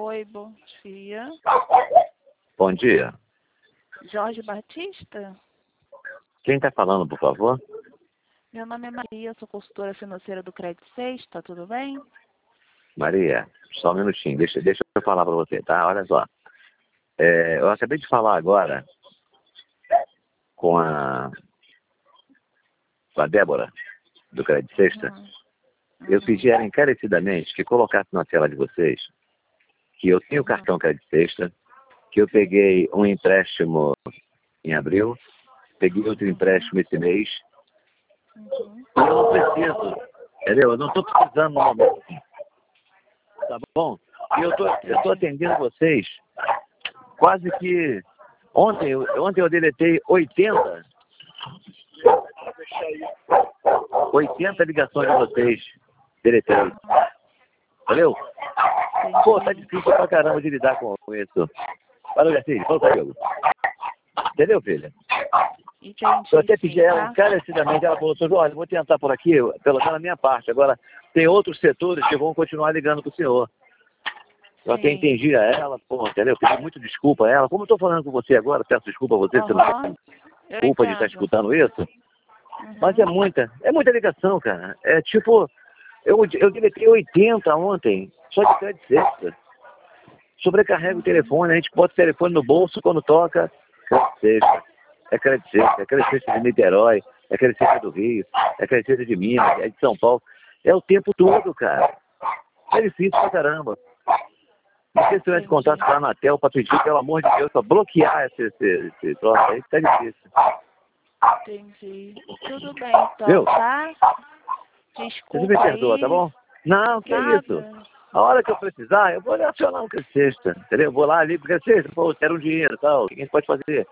Oi, bom dia. Bom dia. Jorge Batista? Quem está falando, por favor? Meu nome é Maria, sou consultora financeira do Credit Sexta, tudo bem? Maria, só um minutinho, deixa eu falar para você, tá? Olha só. Eu acabei de falar agora com a Débora, do Credit Sexta. Eu pedi a ela encarecidamente que colocasse na tela de vocês que eu tenho cartão Credit Sexta, que eu peguei um empréstimo em abril, peguei outro empréstimo esse mês, e eu não preciso, entendeu? Eu não estou precisando no momento, tá bom? E eu tô atendendo vocês quase que... Ontem eu deletei 80 ligações de vocês. Deletei. Valeu? Pô, tá difícil pra caramba de lidar com isso. Valeu, Garcia. Falou comigo. Entendeu, filha? Entendi, Eu até pedi a ela tá? encarecidamente, ela falou, olha, vou tentar por aqui, pelo menos a minha parte. Agora, tem outros setores que vão continuar ligando pro senhor. Eu até entendi a ela, pô, entendeu? Pedi muito desculpa a ela. Como eu tô falando com você agora, peço desculpa a você, você não tem culpa de estar escutando isso. Mas é muita ligação, cara. É tipo, eu deletei 80 ontem, só de Credit Sexta. Sobrecarrega o telefone, a gente bota o telefone no bolso quando toca, Credit Sexta. É Credit Sexta, é Credit Sexta de Niterói, é Credit Sexta do Rio, é Credit Sexta de Minas, é de São Paulo. É o tempo todo, cara. É difícil pra caramba. Não sei se eu entro em contato com a Anatel para pedir, pelo amor de Deus, para bloquear esse troço aí, que tá difícil. Entendi. Tudo bem, então, Viu? tá? Você me perdoa, aí. tá bom? Não, que Nada. isso. A hora que eu precisar, eu vou acionar o Credit Sexta, entendeu? Eu vou lá, ligo o Credit Sexta, pô, quero um dinheiro e tal, o que a gente pode fazer?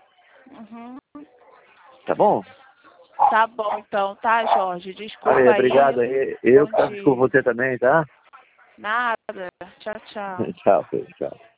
Tá bom? Tá bom, então, tá, Jorge? Desculpa Valeu, aí. obrigado aí. Eu Bom peço dia. desculpa você também, tá? Nada. Tchau, tchau. Tchau, filho, tchau.